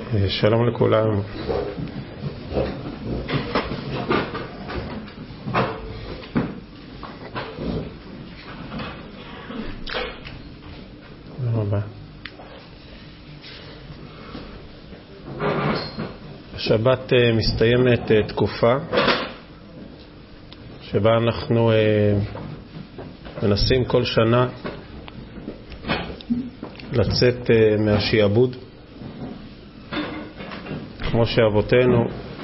שלום לכולם. השבת מסתיימת תקופה שבה אנחנו מנסים כל שנה לצאת מהשיעבוד, כמו שאבותינו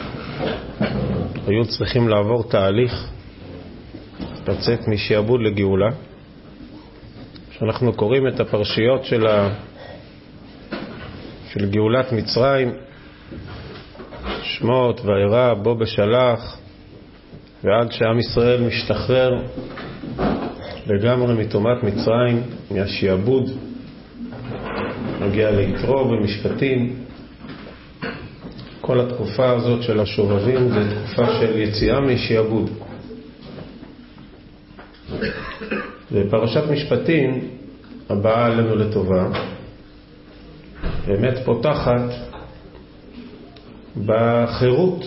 היו צריכים לעבור תהליך לצאת משיעבוד לגאולה. כשאנחנו קוראים את הפרשיות של גאולת מצרים, שמות ואירע בו בשלח, ועד שעם ישראל משתחרר לגמרי מטומאת מצרים, מהשיעבוד, מגיע ליתרו ומשפטים. כל התקופה הזאת של השובבים זה תקופה של יציאה משיעבוד. ופרשת משפטים הבאה עלינו לטובה באמת פותחת בחירות.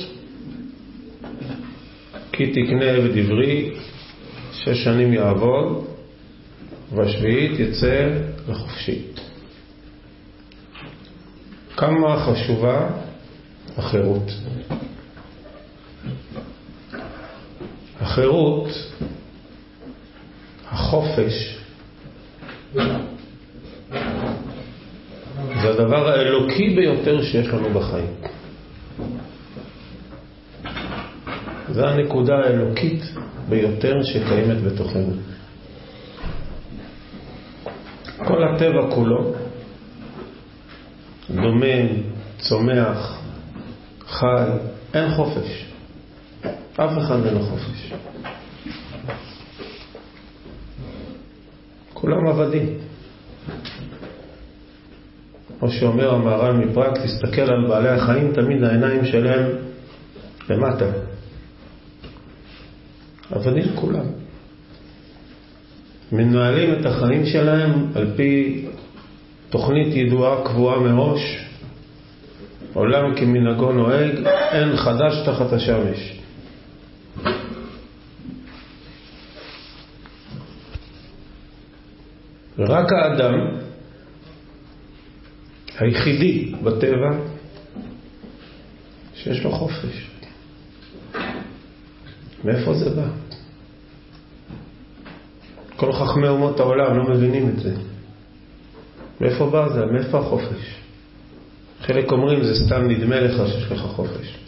כי תקנה עבד עברי 6 שנים יעבוד והשביעית יצא לחופשי. כמה חשובה החירות. החירות, החופש, זה הדבר האלוקי ביותר שיש לנו בחיים. זה הנקודה האלוקית ביותר שקיימת בתוכנו. כל הטבע כולו דומם, צומח, חי, אין חופש. אף אחד אין חופש. כולם עבדים. כמו שאומר המהר"ל מפראג, תסתכל על בעלי החיים, תמיד העיניים שלהם למטה. עבדים כולם. מנהלים את החיים שלהם על פי תוכנית ידועה קבועה מראש. עולם כמנהגו נוהג, אין חדש תחת השמש. ורק האדם היחידי בטבע שיש לו חופש. מאיפה זה בא? כל חכמי אומות העולם לא מבינים את זה. מאיפה בא זה? מאיפה החופש? חלק אומרים זה סתם נדמה לך שיש לך חופש.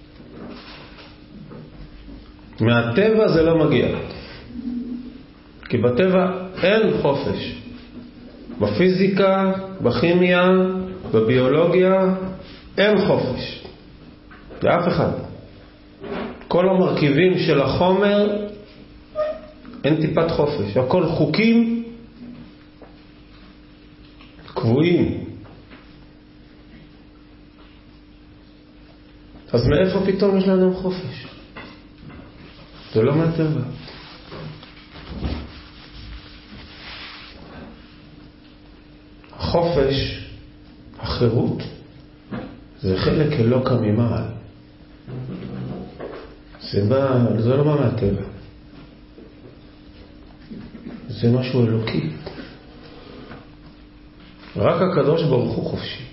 מהטבע זה לא מגיע. כי בטבע אין חופש. בפיזיקה, בכימיה, בביולוגיה, אין חופש. לאף אחד. כל המרכיבים של החומר, אין טיפת חופש. הכל חוקים קבועים. אז מאיפה פתאום יש לנו חופש? זה לא מהטבע. החופש, החירות, זה חלק אלוקא ממעל. זה לא בא מהטבע. זה משהו אלוקי. רק הקדוש ברוך הוא חופשי.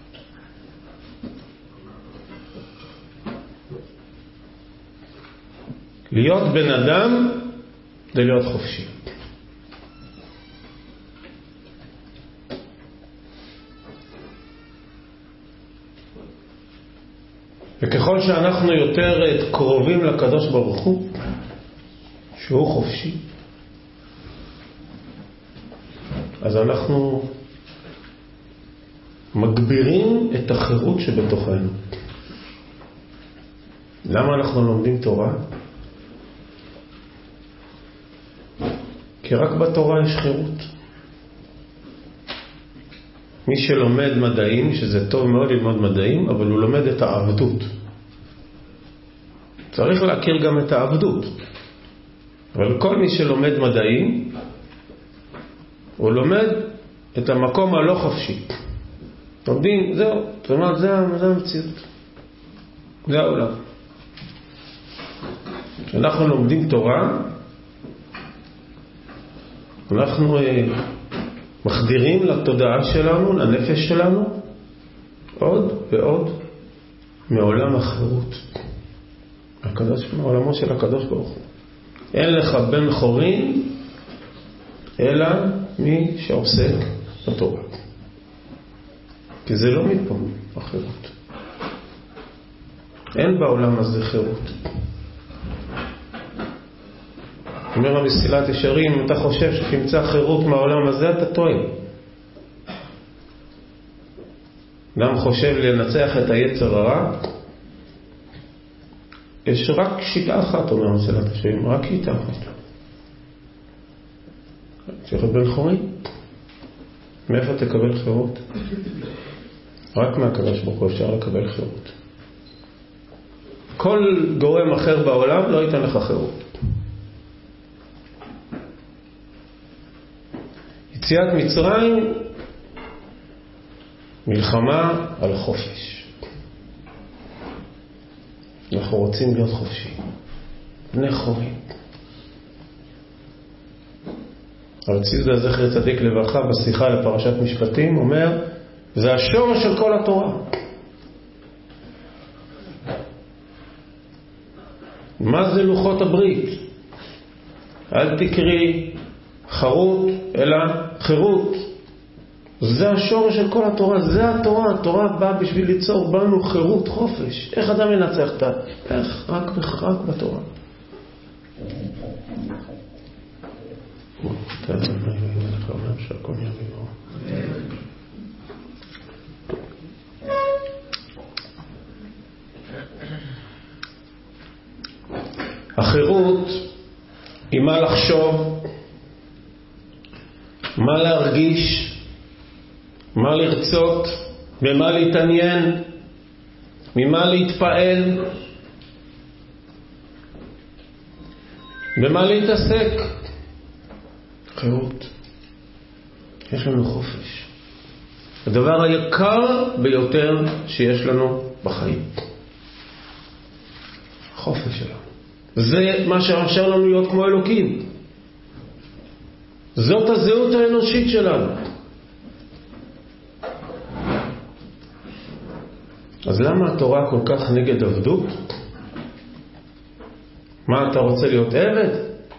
להיות בן אדם זה להיות חופשי. וככל שאנחנו יותר קרובים לקדוש ברוך הוא, שהוא חופשי, אז אנחנו מגבירים את החירות שבתוכנו. למה אנחנו לומדים תורה? כי רק בתורה יש חירות. מי שלומד מדעים, שזה טוב מאוד ללמוד מדעים, אבל הוא לומד את העבדות. צריך להכיר גם את העבדות. אבל כל מי שלומד מדעים, הוא לומד את המקום הלא חופשי. לומדים, זהו, זאת אומרת, זה המציאות. זה העולם. כשאנחנו לומדים תורה, אנחנו מחדירים לתודעה שלנו, לנפש שלנו, עוד ועוד מעולם החירות. מעולמו של הקדוש ברוך הוא. אין לך בן חורין, אלא מי שעוסק בתורה. כי זה לא מפה החירות. אין בעולם הזה חירות. אומר המסילת ישרים, אם אתה חושב שתמצא חירות מהעולם הזה, אתה טועה. אדם חושב לנצח את היצר הרע, יש רק שיטה אחת, אומר המסילת ישרים, רק שיטה אחת. צריך להיות בן חורין. מאיפה תקבל חירות? רק מהקדוש ברוך הוא אפשר לקבל חירות. כל גורם אחר בעולם לא ייתן לך חירות. יציאת מצרים, מלחמה על חופש. אנחנו רוצים להיות חופשיים, בני חורין. הרב ציודה זכר צדיק לברכה בשיחה לפרשת משפטים אומר, זה השורש של כל התורה. מה זה לוחות הברית? אל תקרי חרות אלא חירות. זה השורש של כל התורה, זה התורה. התורה באה בשביל ליצור בנו חירות, חופש. איך אדם ינצח את זה? איך? רק בתורה. החירות היא מה לחשוב, מה להרגיש, מה לרצות, במה להתעניין, ממה להתפעל, במה להתעסק. חירות. יש לנו חופש. הדבר היקר ביותר שיש לנו בחיים. החופש שלנו. זה מה שאפשר לנו להיות כמו אלוקים. זאת הזהות האנושית שלנו. אז למה התורה כל כך נגד עבדות? מה אתה רוצה להיות עבד?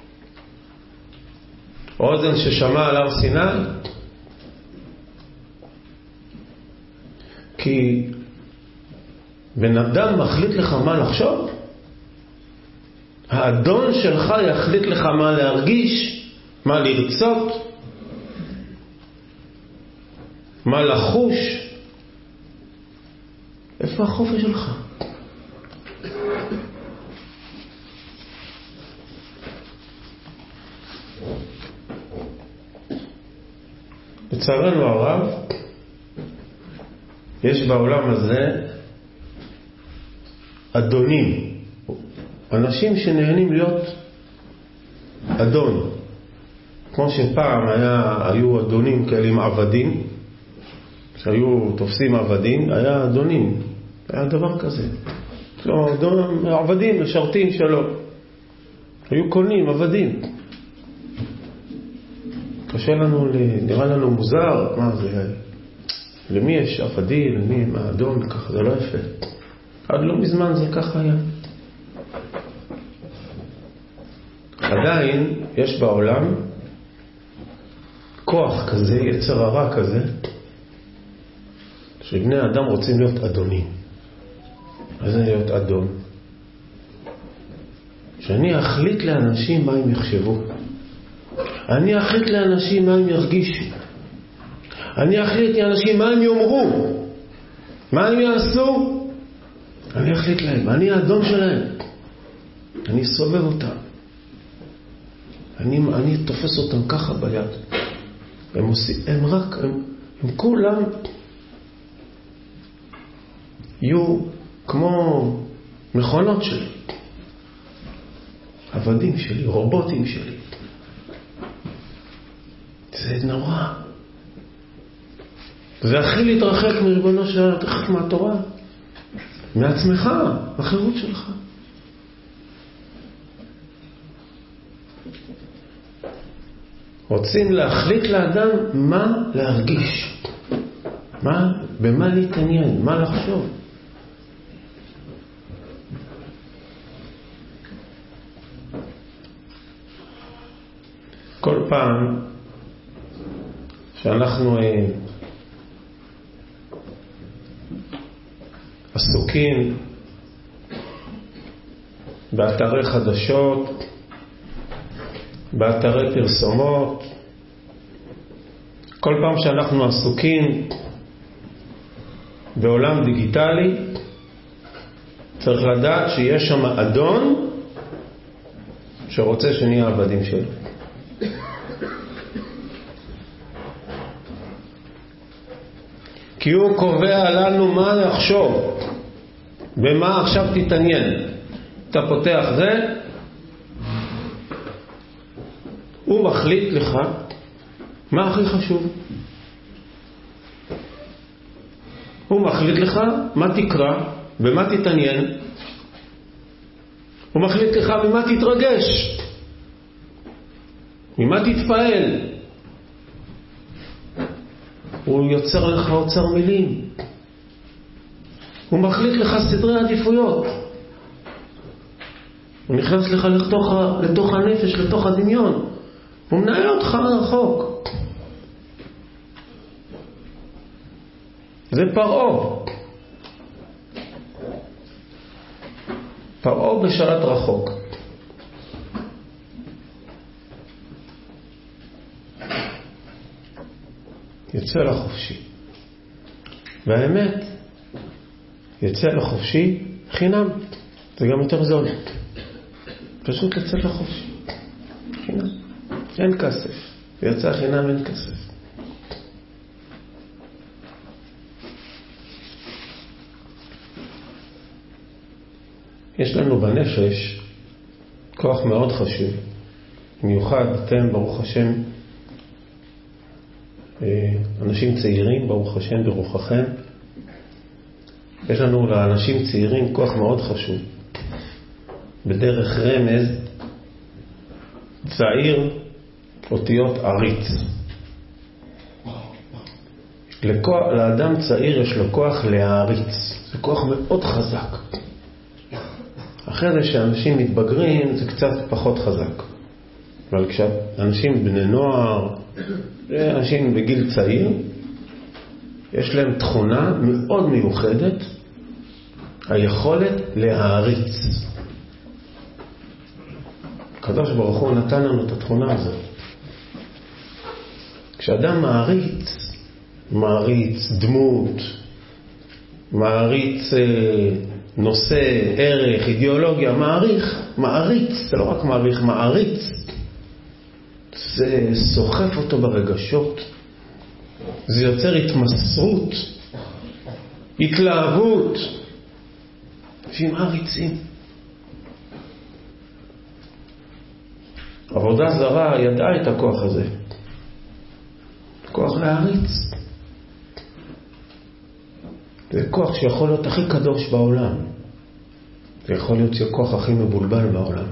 אוזן ששמע על הר סיני? כי בן אדם מחליט לך מה לחשוב? האדון שלך יחליט לך מה להרגיש, מה לרצות, מה לחוש. איפה החופש שלך? לצערנו הרב, יש בעולם הזה אדונים, אנשים שנהנים להיות אדון. כמו שפעם היו אדונים כאלה עם עבדים, שהיו תופסים עבדים, היה אדונים, היה דבר כזה. עבדים, משרתים שלו. היו קונים, עבדים. קשה לנו, נראה לנו מוזר, מה זה? למי יש עבדים, למי מה אדון, ככה, זה לא יפה. עד לא מזמן זה ככה היה. עדיין יש בעולם כוח כזה, יצר הרע כזה, שבני אדם רוצים להיות אדונים. אז זה להיות אדון. שאני אחליט לאנשים מה הם יחשבו. אני אחליט לאנשים מה הם ירגישו. אני אחליט לאנשים מה הם יאמרו. מה הם יעשו. אני אחליט להם. אני האדון שלהם. אני סובב אותם. אני תופס אותם ככה ביד. הם כולם יהיו כמו מכונות שלי. עבדים שלי, רובוטים שלי. זה נורא. זה הכי להתרחק מריבונו של עולם, תרחק מהתורה, מעצמך, החירות שלך. רוצים להחליט לאדם מה להרגיש, במה להתעניין, מה לחשוב. כל פעם שאנחנו עסוקים באתרי חדשות, באתרי פרסומות, כל פעם שאנחנו עסוקים בעולם דיגיטלי, צריך לדעת שיש שם אדון שרוצה שנהיה עבדים שלו. כי הוא קובע לנו מה לחשוב, במה עכשיו תתעניין. אתה פותח זה, הוא מחליט לך מה הכי חשוב. הוא מחליט לך מה תקרא, במה תתעניין. הוא מחליט לך במה תתרגש, ממה תתפעל. הוא יוצר לך אוצר מילים. הוא מחליט לך סדרי עדיפויות. הוא נכנס לך לתוך הנפש, לתוך הדמיון. הוא מנהל אותך מרחוק. זה פרעה בשלט רחוק. יצא לחופשי. והאמת, יצא לחופשי חינם. זה גם יותר זול. פשוט יצא לחופשי חינם. אין כסף. ויצא חינם אין כסף. יש לנו בנפש כוח מאוד חשוב. במיוחד אתם, ברוך השם, אנשים צעירים, ברוך השם ברוחכם. יש לנו לאנשים צעירים כוח מאוד חשוב. בדרך רמז, צעיר, אותיות עריץ. לאדם צעיר יש לו כוח להעריץ. זה כוח מאוד חזק. אחרי זה שאנשים מתבגרים זה קצת פחות חזק. אבל כשאנשים בני נוער, אנשים בגיל צעיר, יש להם תכונה מאוד מיוחדת, היכולת להעריץ. הקדוש ברוך הוא נתן לנו את התכונה הזאת. כשאדם מעריץ דמות, מעריץ נושא, ערך, אידיאולוגיה, מעריץ, זה לא רק מעריץ, זה סוחף אותו ברגשות, זה יוצר התמסרות, התלהבות, לפעמים מעריצים. עבודה זרה ידעה את הכוח הזה, כוח להעריץ. זה כוח שיכול להיות הכי קדוש בעולם, זה יכול להיות הכוח הכי מבולבל בעולם,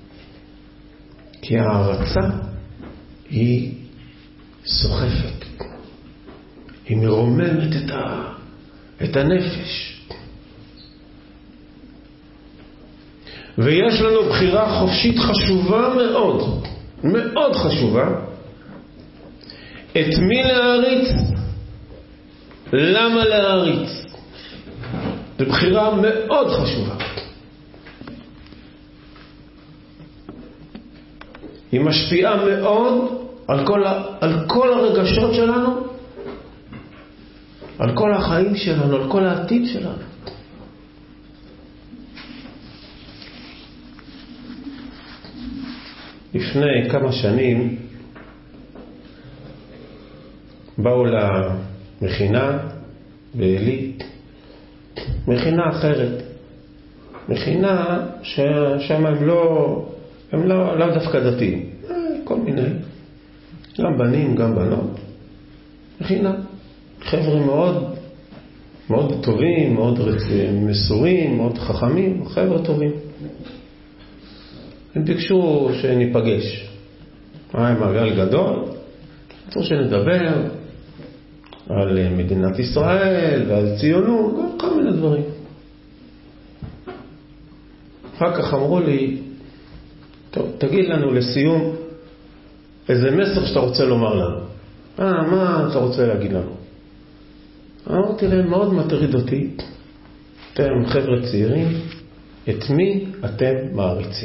כי ההערצה היא סוחפת, היא מרוממת את הנפש. ויש לנו בחירה חופשית חשובה מאוד, מאוד חשובה, את מי להעריץ, למה להעריץ. זו בחירה מאוד חשובה. היא משפיעה מאוד על כל הרגשות שלנו, על כל החיים שלנו, על כל העתיד שלנו. לפני כמה שנים באו למכינה בעלית, מכינה אחרת, מכינה ששם הם לא דווקא דתיים, כל מיני, גם בנים גם בנות, מכינה חבר'ה מאוד מאוד טובים, מאוד מסורים, מאוד חכמים, חבר'ה טובים. הם ביקשו שניפגש. היה מעגל גדול, רצו שנדבר על מדינת ישראל ועל ציונות, כל מיני דברים. אחר כך אמרו לי, טוב, תגיד לנו לסיום איזה מסר שאתה רוצה לומר לנו. מה אתה רוצה להגיד לנו? אמרתי להם, מאוד מטריד אותי, אתם חבר'ה צעירים, את מי אתם מעריצים?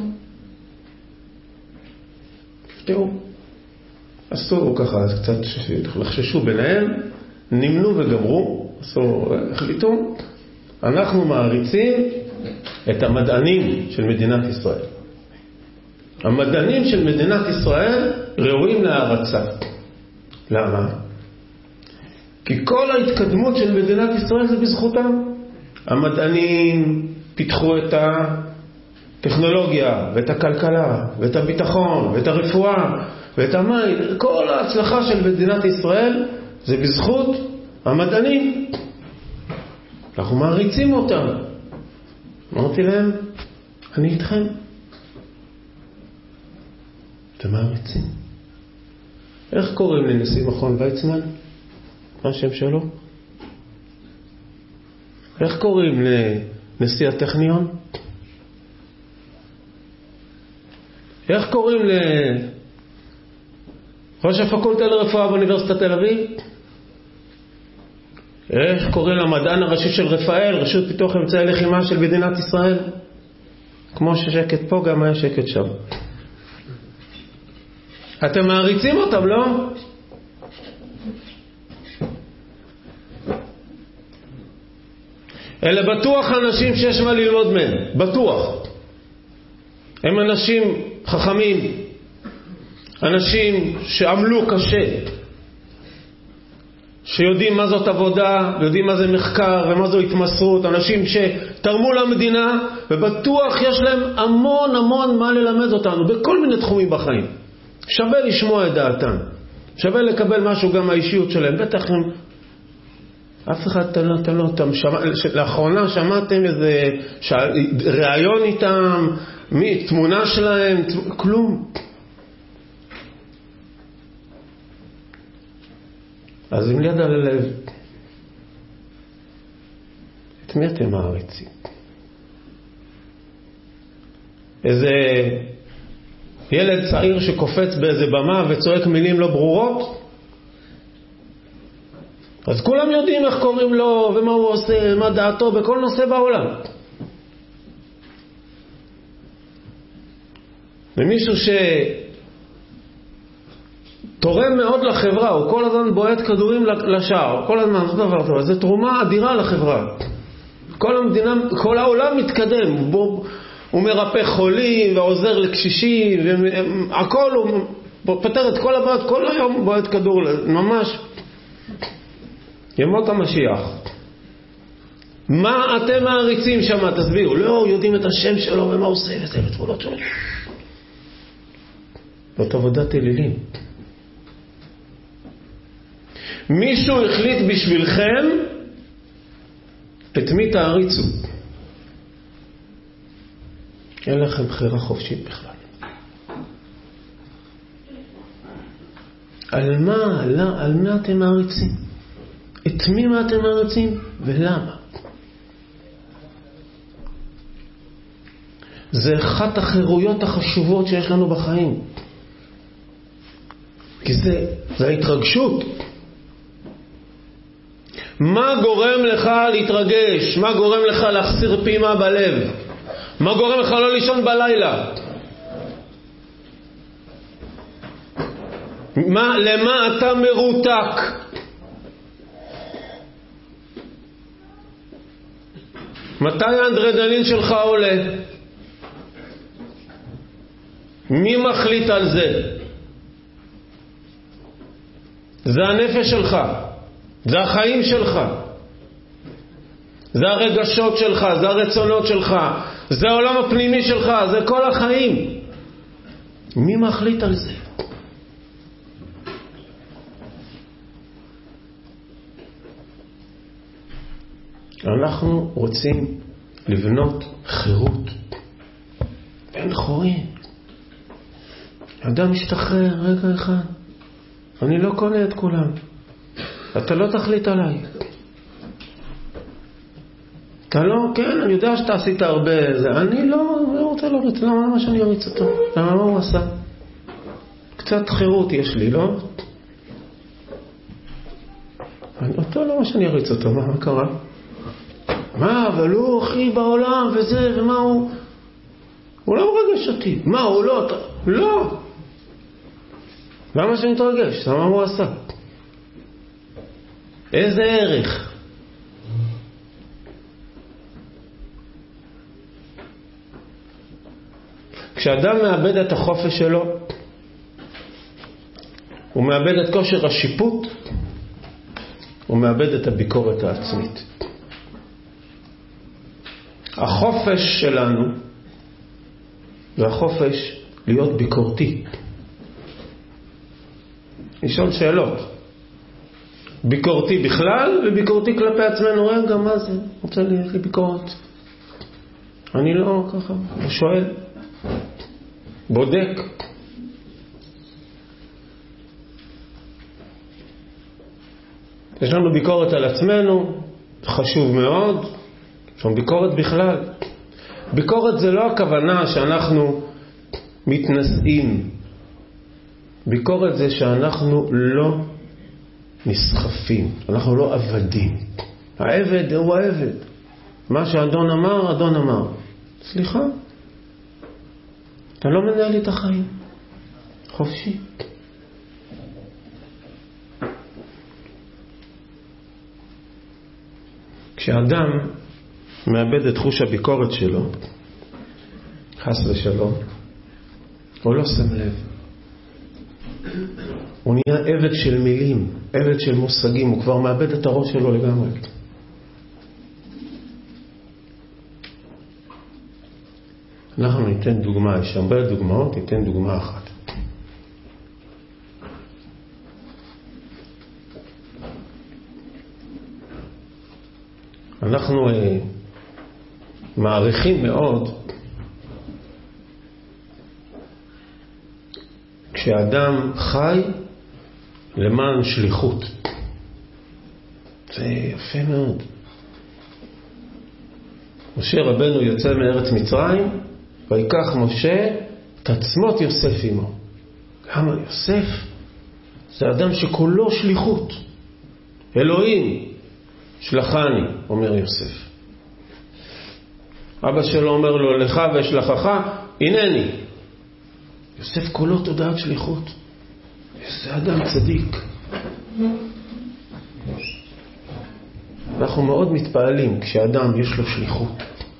תראו, עשו ככה, קצת לחששו ביניהם, נמנו וגמרו, החליטו, אנחנו מעריצים את המדענים של מדינת ישראל. המדענים של מדינת ישראל ראויים להערצה. למה? כי כל ההתקדמות של מדינת ישראל זה בזכותם. המדענים פיתחו את הטכנולוגיה ואת הכלכלה ואת הביטחון ואת הרפואה ואת המים. כל ההצלחה של מדינת ישראל זה בזכות המדענים. אנחנו מעריצים אותם. אמרתי להם, אני איתכם. אתם מעריצים. איך קוראים לנשיא מכון ויצמן? מה השם שלו? איך קוראים לנשיא הטכניון? איך קוראים לראש הפקולטה לרפואה באוניברסיטת תל אביב? איך קוראים למדען הראשי של רפאל, רשות פיתוח אמצעי לחימה של מדינת ישראל? כמו ששקט פה, גם היה שקט שם. אתם מעריצים אותם, לא? אלה בטוח אנשים שיש מה ללמוד מהם, בטוח. הם אנשים חכמים, אנשים שעמלו קשה, שיודעים מה זאת עבודה, יודעים מה זה מחקר ומה זו התמסרות, אנשים שתרמו למדינה, ובטוח יש להם המון המון מה ללמד אותנו בכל מיני תחומים בחיים. שווה לשמוע את דעתם, שווה לקבל משהו גם מהאישיות שלהם. בטח הם, אף אחד אתם לא, לאחרונה שמעתם איזה ראיון איתם, תמונה שלהם, כלום. אז עם יד על הלב, את מי אתם מעריצים? איזה ילד צעיר שקופץ באיזה במה וצועק מילים לא ברורות? אז כולם יודעים איך קוראים לו ומה הוא עושה, מה דעתו בכל נושא בעולם. ומישהו תורם מאוד לחברה, הוא כל הזמן בועט כדורים לשער, כל הזמן, זה דבר טוב, זה תרומה אדירה לחברה. כל המדינה, כל העולם מתקדם, הוא מרפא חולים ועוזר לקשישים, הכל, הוא פתר את כל הבעיות, כל היום בועט כדור, ממש ימות המשיח. מה אתם מעריצים שם? תסבירו. לא, יודעים את השם שלו ומה הוא עושה וזה ותפולות שלו. זאת עבודת אלילים. מישהו החליט בשבילכם את מי תעריצו. אין לכם בחירה חופשית בכלל. על מה אתם מעריצים? את מי מה אתם מעריצים ולמה? זה אחת החירויות החשובות שיש לנו בחיים. כי זה ההתרגשות. מה גורם לך להתרגש? מה גורם לך להחסיר פעימה בלב? מה גורם לך לא לישון בלילה? למה אתה מרותק? מתי האדרנלין שלך עולה? מי מחליט על זה? זה הנפש שלך, זה החיים שלך, זה הרגשות שלך, זה הרצונות שלך, זה העולם הפנימי שלך, זה כל החיים. מי מחליט על זה? אנחנו רוצים לבנות חירות. בן חורין. אדם משתחרר רגע אחד. אני לא קונה את כולם. אתה לא תחליט עליי. אתה לא, כן, אני יודע שאתה עשית הרבה זה. אני לא רוצה להריץ. למה שאני אריץ אותו? למה מה הוא עשה? קצת חירות יש לי, לא? אותו לא מה שאני אריץ אותו. מה קרה? מה, אבל הוא הכי בעולם וזה, ומה הוא? הוא לא מרגש אותי. מה, הוא לא? לא. למה שאני מתרגש? למה הוא עשה? איזה ערך? כשאדם מאבד את החופש שלו, הוא מאבד את כושר השיפוט, הוא מאבד את הביקורת העצמית. החופש שלנו זה החופש להיות ביקורתי. לשאול שאלות. ביקורתי בכלל וביקורתי כלפי עצמנו. רגע, מה זה? רוצה לי ביקורת. אני לא ככה, הוא שואל. בודק. יש לנו ביקורת על עצמנו, חשוב מאוד. יש לנו ביקורת בכלל. ביקורת זה לא הכוונה שאנחנו מתנשאים. ביקורת זה שאנחנו לא נסחפים, אנחנו לא עבדים. העבד הוא העבד. מה שאדון אמר, אדון אמר. סליחה, אתה לא מנהל לי את החיים. חופשי. כשאדם מאבד את חוש הביקורת שלו, חס ושלום, הוא לא שם לב. הוא נהיה עבד של מילים, עבד של מושגים, הוא כבר מאבד את הראש שלו לגמרי. אנחנו ניתן דוגמה, יש הרבה דוגמאות, ניתן דוגמה אחת. אנחנו מעריכים מאוד כשאדם חי למען שליחות. זה יפה מאוד. משה רבנו יוצא מארץ מצרים, ויקח משה את עצמות יוסף עמו. למה יוסף? זה אדם שכולו שליחות. אלוהים שלחני, אומר יוסף. אבא שלו אומר לו, לך ושלחך, הנני. יוסף כולו תודעת שליחות. זה אדם צדיק. אנחנו מאוד מתפעלים כשאדם יש לו שליחות.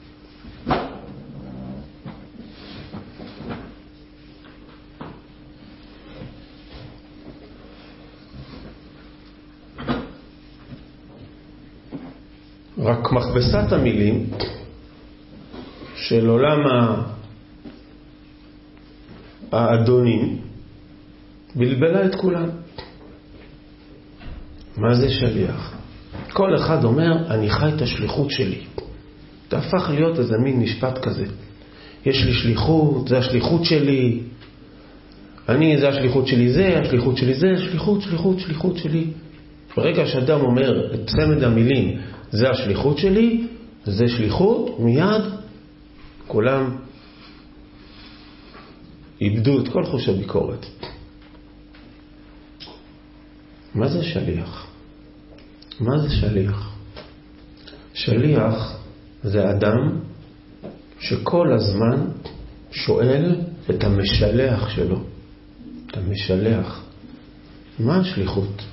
רק מכבסת המילים של עולם האדונים בלבלה את כולם. מה זה שליח? כל אחד אומר, אני חי את השליחות שלי. זה הפך להיות איזה מין משפט כזה. יש לי שליחות, זה השליחות שלי. זה השליחות שלי, זה השליחות שלי, זה שליחות שלי. ברגע שאדם אומר את צמד המילים, זה השליחות שלי, זה שליחות, מיד כולם איבדו את כל חוש הביקורת. מה זה שליח? מה זה שליח? שליח זה אדם שכל הזמן שואל את המשלח שלו. את המשלח. מה השליחות?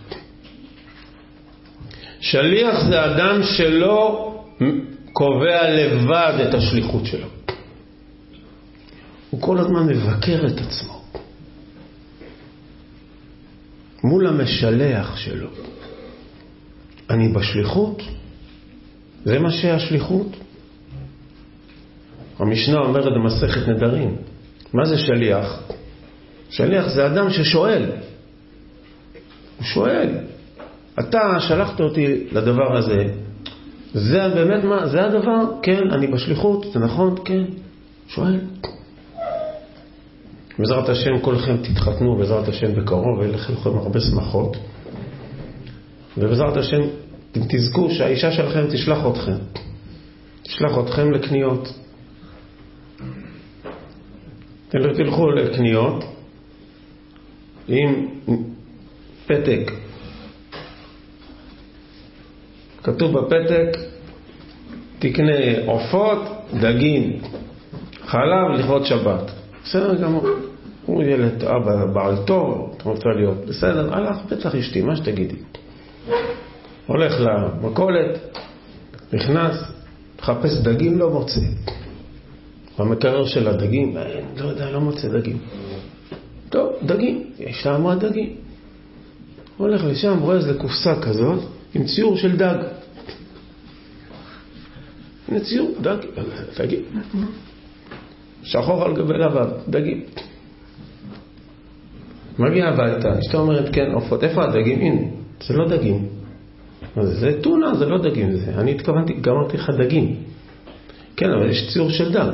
שליח זה אדם שלא קובע לבד את השליחות שלו. הוא כל הזמן מבקר את עצמו מול המשלח שלו. אני בשליחות? זה מה שהשליחות? המשנה אומרת במסכת נדרים. מה זה שליח? שליח זה אדם ששואל. הוא שואל, אתה שלחת אותי לדבר הזה, זה באמת מה? זה הדבר? כן, אני בשליחות, זה נכון? כן. שואל. בעזרת השם כולכם תתחתנו, בעזרת השם בקרוב, ויהיה לכם הרבה שמחות. ובעזרת השם תזכו שהאישה שלכם תשלח אתכם. תשלח אתכם לקניות. תלכו לקניות עם פתק. כתוב בפתק, תקנה עופות, דגים, חלב לכבוד שבת. בסדר גמור. הוא ילד אבא בעל טוב, אתה רוצה להיות בסדר, הלך, בטח אשתי, מה שתגידי. הולך למכולת, נכנס, מחפש דגים, לא מוצא. במקרר של הדגים, לא יודע, לא מוצא דגים. טוב, דגים, יש לה אמרה דגים. הולך לשם, רואה איזה קופסה כזאת, עם ציור של דג. הנה ציור, דגים. שחור על גבי לבן, דגים. מגיע הביתה, אשתה אומרת, כן, עופות, איפה הדגים? הנה, זה לא דגים. זה טונה, זה לא דגים. אני התכוונתי, גמרתי לך דגים. כן, אבל יש ציור של דג.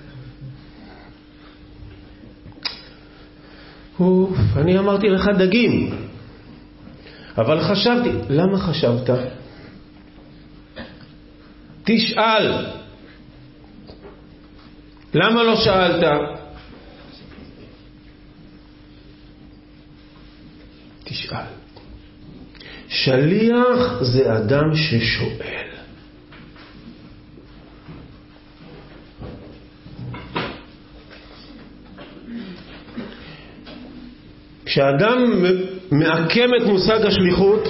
אני אמרתי לך דגים. אבל חשבתי, למה חשבת? תשאל. למה לא שאלת? תשאל. שליח זה אדם ששואל. כשאדם מעקם את מושג השליחות,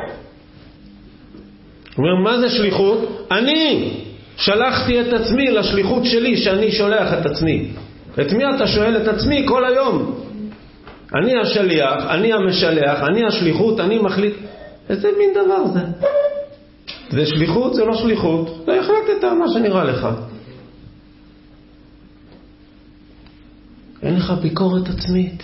הוא אומר, מה זה שליחות? אני שלחתי את עצמי לשליחות שלי, שאני שולח את עצמי. את מי אתה שואל? את עצמי כל היום. אני השליח, אני המשלח, אני השליחות, אני מחליט. איזה מין דבר זה? זה שליחות? זה לא שליחות. לא החלטת מה שנראה לך. אין לך ביקורת עצמית.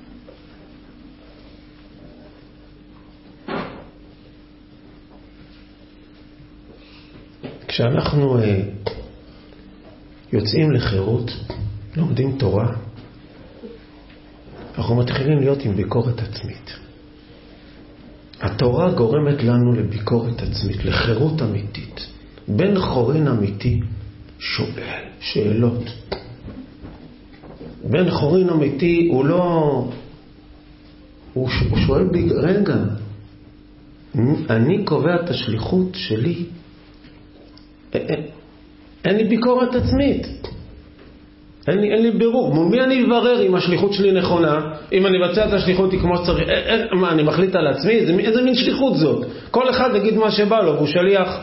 כשאנחנו יוצאים לחירות, לומדים תורה, אנחנו מתחילים להיות עם ביקורת עצמית. התורה גורמת לנו לביקורת עצמית, לחירות אמיתית. בן חורין אמיתי שואל שאלות. בן חורין אמיתי הוא לא... הוא שואל רגע, אני קובע את השליחות שלי. אין לי ביקורת עצמית. אין לי בירור. מול מי אני אברר אם השליחות שלי נכונה? אם אני מבצע את השליחות היא כמו שצריך? מה, אני מחליט על עצמי? איזה מין שליחות זאת? כל אחד יגיד מה שבא לו, והוא שליח.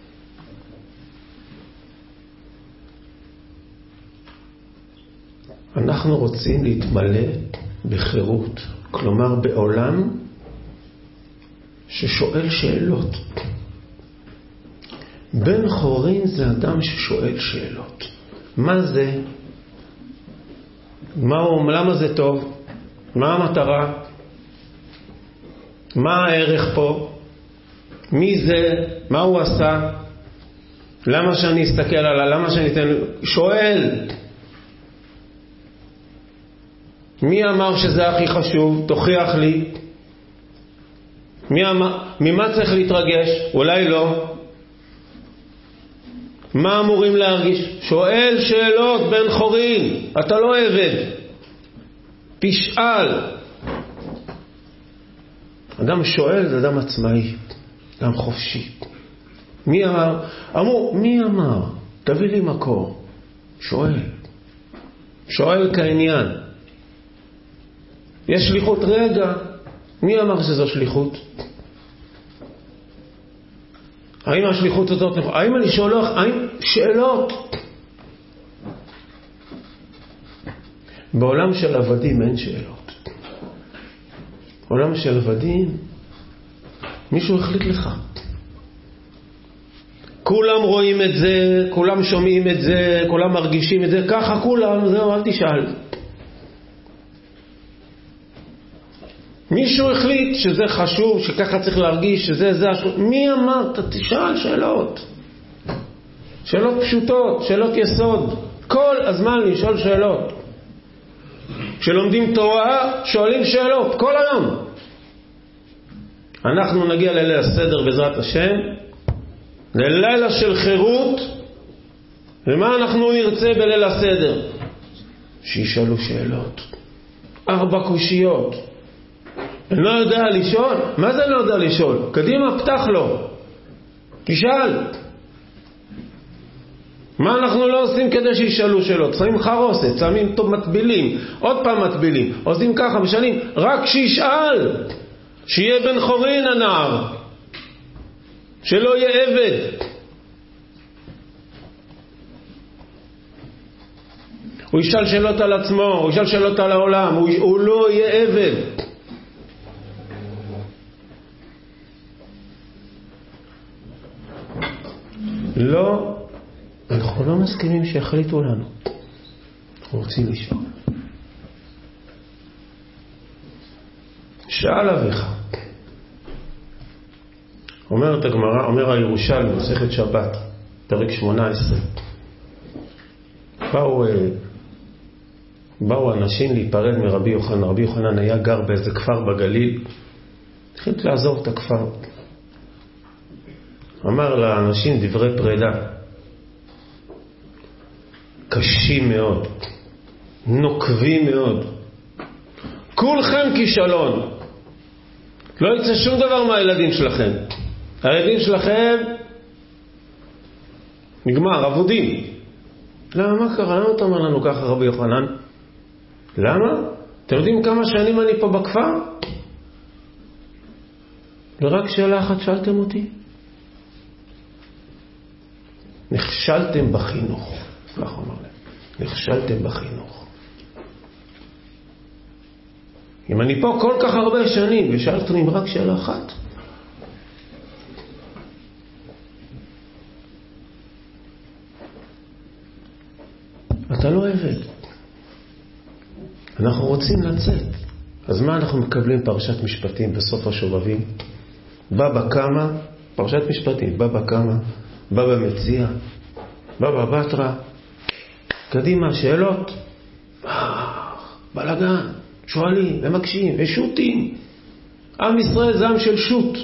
אנחנו רוצים להתמלא בחירות. כלומר, בעולם ששואל שאלות. בן חורין זה אדם ששואל שאלות. מה זה? למה זה טוב? מה המטרה? מה הערך פה? מי זה? מה הוא עשה? למה שאני אסתכל עליו? למה שאני אתן? שואל. מי אמר שזה הכי חשוב? תוכיח לי. ממה צריך להתרגש? אולי לא. מה אמורים להרגיש? שואל שאלות בן חורין. אתה לא עבד. תשאל. אדם שואל זה אדם עצמאי. אדם חופשי. מי אמר? מי אמר? תביא לי מקור. שואל. שואל כעניין. יש שליחות רגע. מי אמר שזו שליחות? האם השליחות הזאת נכונה? האם אני שואל? האם שאלות? בעולם של עבדים אין שאלות. בעולם של עבדים מישהו החליט לך. כולם רואים את זה, כולם שומעים את זה, כולם מרגישים את זה, ככה כולם, זהו, אל תשאל. מישהו החליט שזה חשוב, שככה צריך להרגיש, שזה, מי אמר? תשאל שאלות. שאלות פשוטות, שאלות יסוד. כל הזמן לשאול שאלות. כשלומדים תורה, שואלים שאלות, כל היום. אנחנו נגיע לליל הסדר בעזרת השם, ללילה של חירות. ומה אנחנו נרצה בליל הסדר? שישאלו שאלות. 4 קושיות. אני לא יודע לשאול? מה זה לא יודע לשאול? קדימה, פתח לו. תשאל. מה אנחנו לא עושים כדי שישאלו שאלות? שמים חרוסת, שמים טוב מטבילים, עוד פעם מטבילים, עושים ככה, משנים, רק שישאל. שיהיה בן חורין הנער. שלא יהיה עבד. הוא ישאל שאלות על עצמו, הוא ישאל שאלות על העולם, הוא לא יהיה עבד. לא, אנחנו לא מסכימים שיחליטו לנו. אנחנו רוצים לשאול. שאל אביך. אומרת הגמרא, אומר הירושלמי, מסכת שבת, פרק 18. באו אנשים להיפרד מרבי יוחנן. רבי יוחנן היה גר באיזה כפר בגליל. החליט לעזוב את הכפר. אמר לאנשים דברי פרידה. קשים מאוד. נוקבים מאוד. כולכם כישלון. לא יצא שום דבר מהילדים שלכם. הילדים שלכם נגמר, עבודים. למה? מה קרה? למה אתה אומר לנו ככה רבי יוחנן? למה? אתם יודעים כמה שנים אני פה בכפר? ורק שאלה אחת שאלתם אותי. נכשלתם בחינוך. כך אומר להם. נכשלתם בחינוך. אם אני פה כל כך הרבה שנים ושאלתם רק שאלה אחת, אתה לא עבד. אנחנו רוצים לצאת. אז מה אנחנו מקבלים? פרשת משפטים בסוף השובבים. בבא קמא, פרשת משפטים, בבא קמא, בבא מציע, בבא בתרא. קדימה, שאלות. בלגן, שואלים, ומקשים, ושותים. עם ישראל זה עם של שוט.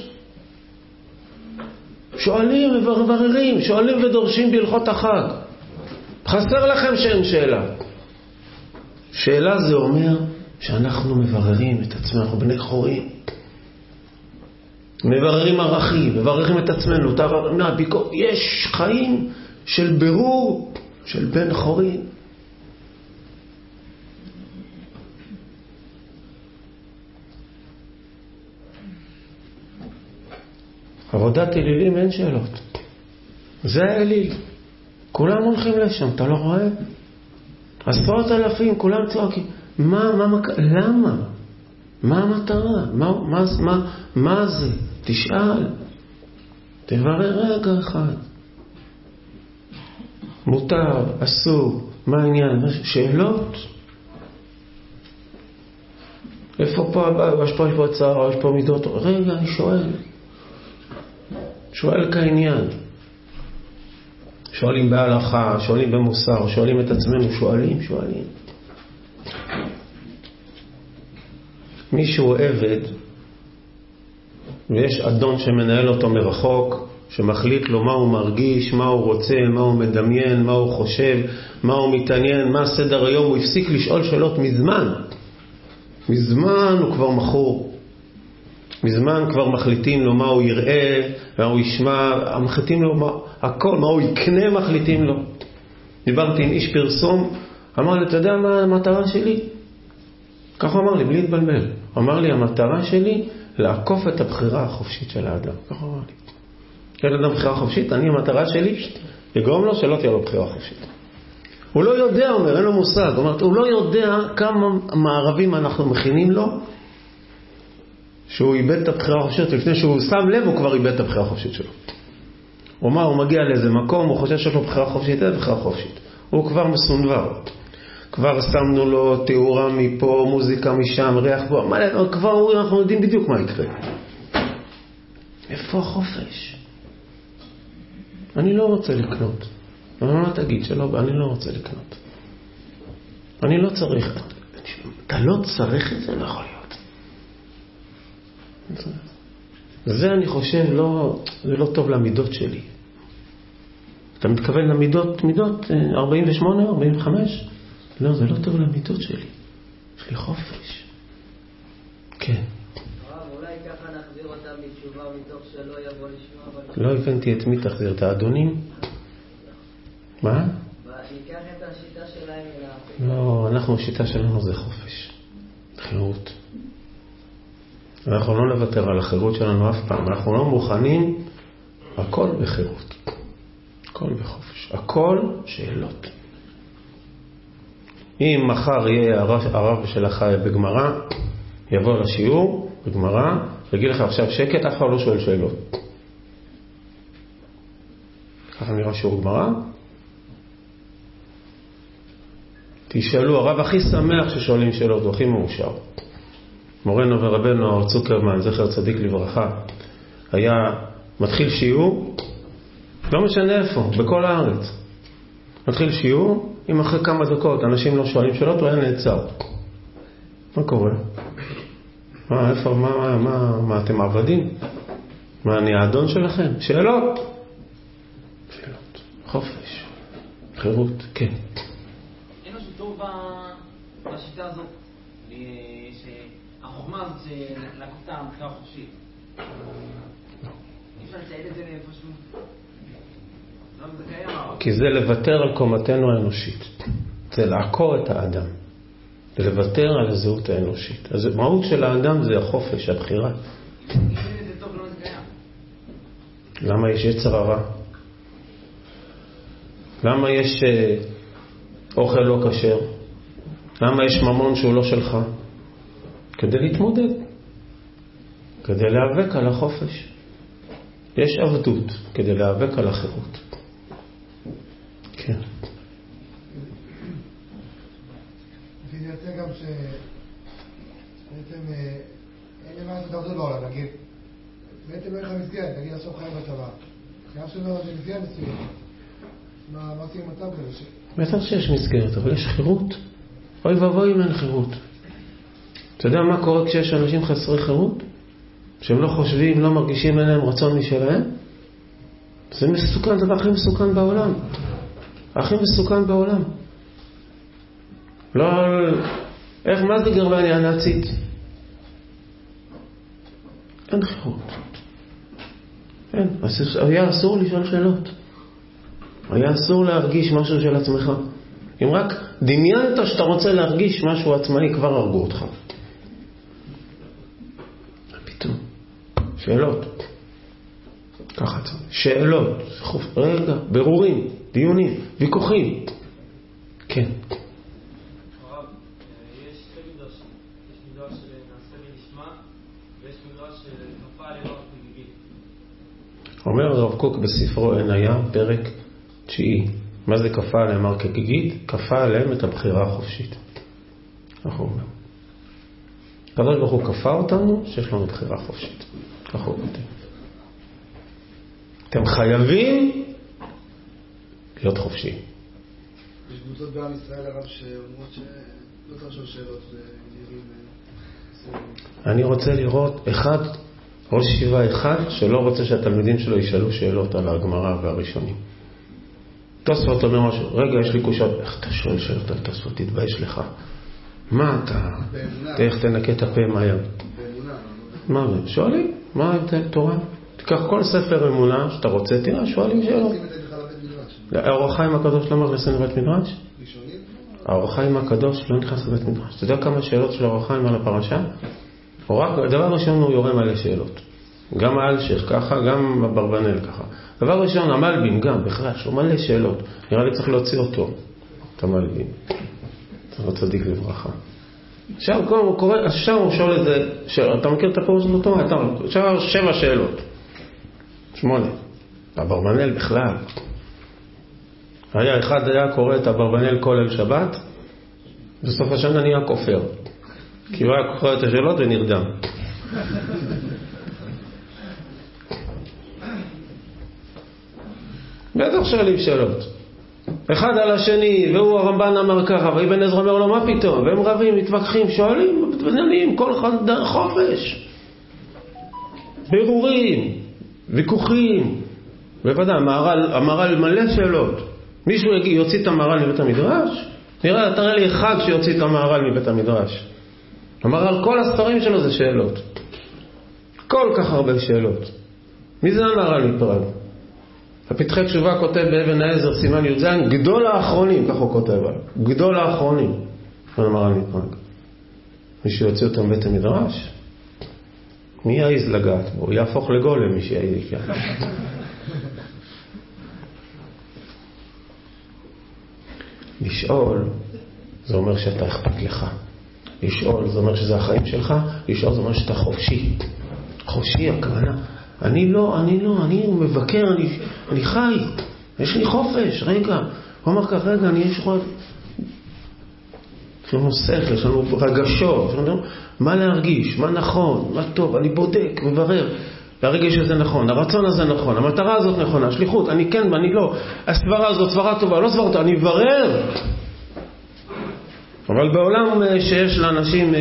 שואלים ומבררים, שואלים ודורשים בהלכות החג. חסר לכם שאין שאלה. שאלה זה אומר שאנחנו מבררים את עצמנו, אנחנו בני חורים. מבררים ערכים, מבררים את עצמנו. יש חיים של ברור, של בן חורים. עבודת אלילים אין שאלות. זה האליל. כולם הולכים לשם, אתה לא רואה? 10,000, כולם צועקים. למה? מה המטרה? מה זה? תשאל. תברר רגע אחד. מותר, אסור, מה העניין? שאלות? איפה פה? יש פה הצער, יש פה מידות? רגע, אני שואל. שואל כעניין. שואלים בהלכה, שואלים במוסר, שואלים את עצמנו, שואלים. מישהו עבד, ויש אדון שמנהל אותו מרחוק, שמחליט לו מה הוא מרגיש, מה הוא רוצה, מה הוא מדמיין, מה הוא חושב, מה הוא מתעניין, מה סדר היום. הוא הפסיק לשאול שאלות מזמן הוא כבר מכור. מזמן כבר מחליטים לו מה הוא יראה, מה הוא ישמע, מחליטים לו הכל, מה הוא יקנה מחליטים לו. דיברתי עם איש פרסום, אמר לי, אתה יודע מה המטרה שלי? ככה אמר לי, בלי להתבלבל. אמר לי, המטרה שלי לעקוף את הבחירה החופשית של האדם. ככה אמר לי. אין אדם בחירה חופשית, המטרה שלי לגרום לו שלא תהיה לו בחירה חופשית. הוא לא יודע, אומר, אין לו מושג. הוא לא יודע כמה מערבים אנחנו מכינים לו, שהוא איבד את הבחירה החופשית. לפני שהוא שם לב, הוא כבר איבד את הבחירה החופשית שלו. הוא מגיע לאיזה מקום, הוא חושב שיש לו בחירה חופשית, אין בחירה חופשית. הוא כבר מסונבר. כבר שמנו לו תאורה מפה, מוזיקה משם, ריח בו. כבר אנחנו יודעים בדיוק מה יקרה. איפה החופש? אני לא רוצה לקנות. מה תגיד שלא, אני לא רוצה לקנות. אני לא צריך. אתה לא צריך את זה, לא יכול להיות. זה אני חושב, זה לא טוב למידות שלי. אתה מתכוון למידות, מידות 48, 45? לא, זה לא טוב למידות שלי. יש לי חופש. כן. אולי ככה נחזיר אותם בתשובה מתוך שלא יבוא לשמוע. לא הבנתי את מי תחזיר, את האדונים? מה? ניקח את השיטה שלהם. לא, השיטה שלנו זה חופש. חירות. אנחנו לא נוותר על החירות שלנו אף פעם. אנחנו לא מוכנים, הכל בחירות. הכל בחופש. הכל שאלות. אם מחר יהיה הרב שלך בגמרא, יבוא לשיעור בגמרא, ויגיד לך עכשיו שקט, אף אחד לא שואל שאלות. ככה נראה שיעור גמרא. תשאלו, הרב הכי שמח ששואלים שאלות, הוא הכי מאושר. מורנו ורבנו צוקרמן, זכר צדיק לברכה, היה מתחיל שיעור, לא משנה איפה, בכל הארץ. מתחיל שיעור, אם אחרי כמה דקות אנשים לא שואלים שאלות, הוא היה נעצר. מה קורה? איפה, מה אתם עבדים? מה, אני האדון שלכם? שאלות. שאלות. חופש. חירות, כן. אין משהו טוב בשיטה הזאת, שהחוכמה הזאת שלקחת מבחירה חופשית. אי אפשר לצייד את זה לאיפשהו. זה קיים. כי זה לוותר על קומתנו האנושית. זה לעקור את האדם. זה לוותר על הזהות האנושית. אז המהות של האדם זה החופש, הבחירה. אם זה טוב, לא זה קיים. למה יש יצר הרע? למה יש אוכל לא כשר? למה יש ממון שהוא לא שלך? כדי להתמודד. כדי להיאבק על החופש. יש עבדות כדי להיאבק על החירות. כן. זה יוצא גם שבעצם אין למה לעשות עבדות בעולם, נגיד. בעצם אין לך מסגרת, נגיד עכשיו חיים בצבא. חייב שלא זה מסגרת מסוימת. מה עושים מצב כזה? בטח שיש מסגרת, אבל יש חירות. אוי ואבוי אם אין חירות. אתה יודע מה קורה כשיש אנשים חסרי חירות? שהם לא חושבים, לא מרגישים, אין להם רצון משלהם? זה מסוכן, זה הכי מסוכן בעולם. הכי מסוכן בעולם. לא, איך, מה זה גרמניה הנאצית? אין חירות. אין. היה אסור לשאול שאלות. היה אסור להרגיש משהו של עצמך. אם רק דמיינת שאתה רוצה להרגיש משהו עצמאי, כבר הרגו אותך. פתאום. שאלות. ככה. שאלות. רגע, ברורים, דיונים, ויכוחים. כן. הרב, יש שתי מדרש. יש מדרש של נעשה ונשמע, ויש מדרש של כפה עליהם רק מגיגית. אומר הרב קוק בספרו עניה, פרק 9. מה זה כפה עליהם רק כגיגית? כפה עליהם את הבחירה החופשית. אנחנו אומרים. הקדוש ברוך הוא כפה אותנו שיש לנו בחירה חופשית. ככה הוא כותב. אתם חייבים להיות חופשיים. יש קבוצות בעם ישראל הרב שאומרות שלא תרשו שאלות אני רוצה לראות ראש ישיבה אחד שלא רוצה שהתלמידים שלו ישאלו שאלות על הגמרא והראשונים. תוספות אומר משהו, רגע יש לי קושיות, איך אתה שואל שאלות על תוספות, תתבייש לך. מה אתה? איך תנקה את הפה מהר? מה זה? שואלים? מה תורה? תיקח כל ספר אמונה שאתה רוצה, תראה, שואלים שאלות. האור החיים הקדוש לא נכנס לבית מדרש? האור החיים הקדוש לא נכנס לבית מדרש. אתה יודע כמה שאלות של האור החיים על הפרשה? דבר ראשון הוא יורה מלא שאלות. גם האלשיך ככה, גם הברבנל ככה. דבר ראשון, המלבין גם, בכלל, יש לו מלא שאלות. נראה לי צריך להוציא אותו, את המלבין. זה צדיק לברכה. עכשיו הוא קורא, עכשיו הוא שואל את זה, אתה מכיר את הפירוש של אותו? עכשיו 7 שאלות. 8. הברבנל בכלל. אחד היה קורא את הברבנל כל אל שבת, בסוף השנה נהיה כופר. כי הוא היה קורא את השאלות ונרדם. בטח שואלים שאלות. אחד על השני, והוא הרמב"ן אמר ככה, ואבן עזרא אומר לו מה פתאום, והם רבים, מתווכחים, שואלים, מתבננים, כל אחד חופש, בירורים, ויכוחים, בוודאי, המהר"ל מלא שאלות. מישהו יוציא את המהר"ל מבית המדרש? תראה לי אחד שיוציא את המהר"ל מבית המדרש. המהר"ל, כל הספרים שלו זה שאלות, כל כך הרבה שאלות. מי זה המהר"ל מפראג? הפתחי תשובה כותב באבן העזר סימן י"ז, גדול האחרונים, כך הוא כותב, גדול האחרונים. המהר"ל מפראג. מישהו יוציא אותם מבית המדרש? מי יעז לגעת בו? הוא יהפוך לגולם מי שיעז לגעת. לשאול זה אומר שאתה אכפת לך. לשאול זה אומר שזה החיים שלך. לשאול זה אומר שאתה חופשי. חופשי, הכוונה. אני מבקר, אני חי. יש לי חופש, רגע. הוא אמר כך, רגע, יש חופש. יש לנו שכל, יש לנו רגשות. מה להרגיש, מה נכון, מה טוב. אני בודק, מברר. הרגש הזה נכון, הרצון הזה נכון, המטרה הזאת נכונה, השליחות, אני כן ואני לא. הסברה הזאת סברה טובה, לא סברה טובה, אני מברר. אבל בעולם שיש לאנשים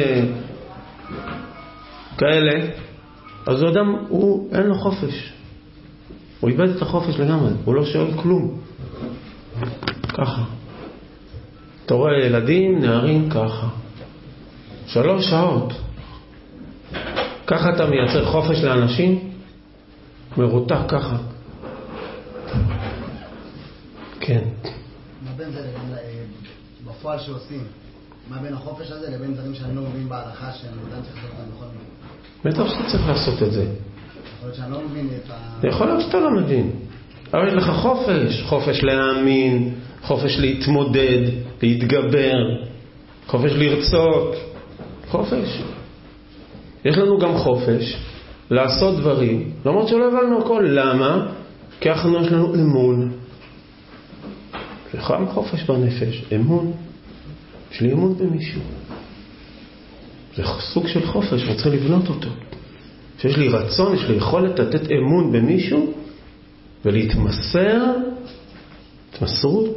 כאלה, אז האדם, אין לו חופש. הוא איבד את החופש לגמרי, הוא לא שואל כלום. ככה. אתה רואה ילדים, נערים ככה. 3 שעות. ככה אתה מייצר חופש לאנשים? מרותק ככה. כן. מה בין זה בפועל שעושים? מה בין החופש הזה לבין דברים שאני לא מבין בהלכה שאני אדם צריך לעשות אותם בכל מיני? בטח שאתה צריך לעשות את זה. יכול להיות שאני לא מבין את ה... יכול להיות שאתה לא מבין. אבל יש לך חופש. חופש להאמין, חופש להתמודד, להתגבר, חופש לרצות. חופש. יש לנו גם חופש לעשות דברים, למרות שלא הבנו הכל. למה? כי יש לנו אמון. יש לך חופש בנפש, אמון. יש לי אמון במישהו. זה סוג של חופש, אני צריך לבנות אותו. שיש לי רצון, יש לי יכולת לתת אמון במישהו ולהתמסר, התמסרות.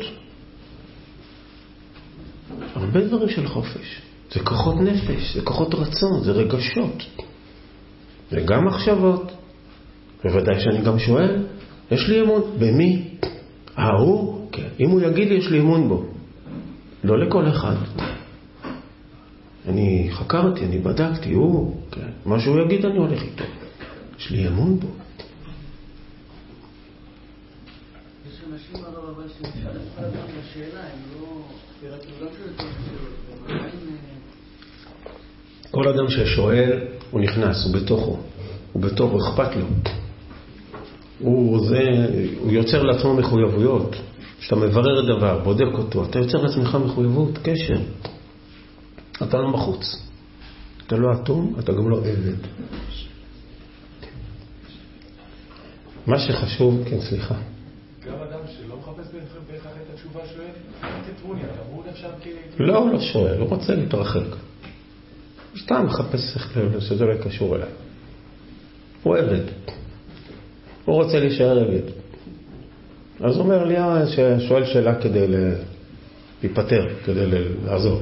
הרבה דברים של חופש. זה כוחות נפש, זה כוחות רצון, זה רגשות. זה גם מחשבות. בוודאי שאני גם שואל, יש לי אמון במי? הוא? כן. אם הוא יגיד לי, יש לי אמון בו. לא לכל אחד. אני חקרתי, אני בדקתי, הוא, כן. מה שהוא יגיד אני הולך איתו. יש לי אמון בו. יש אנשים הרב אבל שנשאל את כל הזמן לשאלה, הם לא שואלים. כל אדם ששואל, הוא נכנס, הוא בתוכו, אכפת לו. הוא יוצר לעצמו מחויבויות. כשאתה מברר דבר, בודק אותו, אתה יוצר לעצמך מחויבות, קשר. אתה לא בחוץ. אתה לא אטום, אתה גם לא עבד. מה שחשוב, כן, סליחה. גם אדם שלא מחפש בהכרח את התשובה שואל, תתרוני, אתה אמור עכשיו לא, הוא לא שואל, הוא רוצה להתרחק. סתם מחפש שזה לא קשור אליי. הוא עבד. הוא רוצה להישאר עבד. אז הוא אומר לי, שואל שאלה כדי להיפטר, כדי לעזור.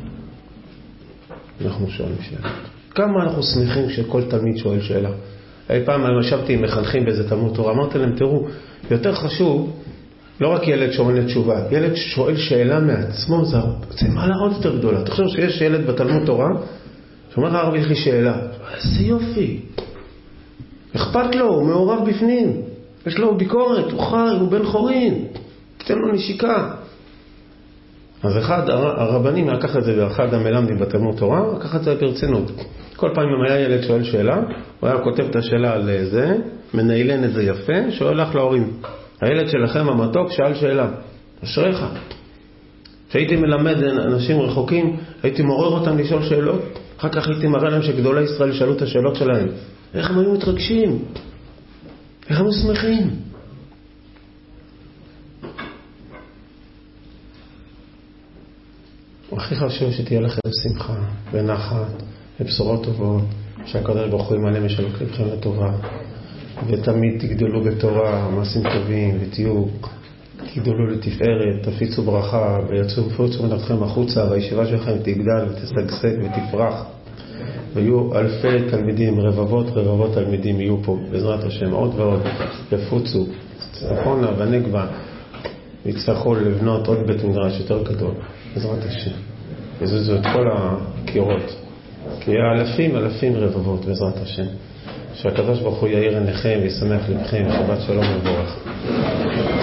אנחנו שואלים שאלה. כמה אנחנו שמחים שכל תלמיד שואל שאלה. אי פעם אני ישבתי עם מחנכים באיזה תלמוד תורה, אמרתי להם, תראו, יותר חשוב, לא רק ילד שואל תשובה, ילד שואל שאלה מעצמו, זה מעלה עוד יותר גדולה. תחשוב שיש ילד בתלמוד תורה, שאומר לך, הרב, יש לי שאלה. איזה יופי. אכפת לו, הוא מעורב בפנים. יש לו ביקורת, הוא חי, הוא בן חורין. תן לו נשיקה. אז אחד הרבנים לקח את זה, ואחד המלמדים בתלמוד תורה, לקח את זה ברצינות. כל פעם אם היה ילד שואל שאלה, הוא היה כותב את השאלה על זה, מנהלן את זה יפה, שואל לך להורים. הילד שלכם המתוק שאל שאלה. אשריך. כשהייתי מלמד אנשים רחוקים, הייתי מעורר אותם לשאול שאלות, אחר כך הייתי מראה להם שגדולי ישראל שאלו את השאלות שלהם. איך הם היו מתרגשים? איך הם שמחים? הכי חשוב שתהיה לכם שמחה ונחת ובשורות טובות, שהקדוש ברוך הוא ימלא משאלות לבכם לטובה, ותמיד תגדלו בתורה, מעשים טובים, ותהיו גידולו לתפארת, תפיצו ברכה ויצופו מנתכם החוצה, והישיבה שלכם תגדל ותשגשג ותפרח, ויהיו אלפי תלמידים, רבבות תלמידים יהיו פה בעזרת השם, עוד ועוד יפוצו צפונה ונגבה, יצטרכו לבנות עוד בית מדרש יותר גדול בעזרת השם, יזוזו את כל הקירות, כי יהיה אלפים רבבות בעזרת השם. שהקדוש ברוך הוא יאיר עיניכם וישמח לבכם. שבת שלום וברך.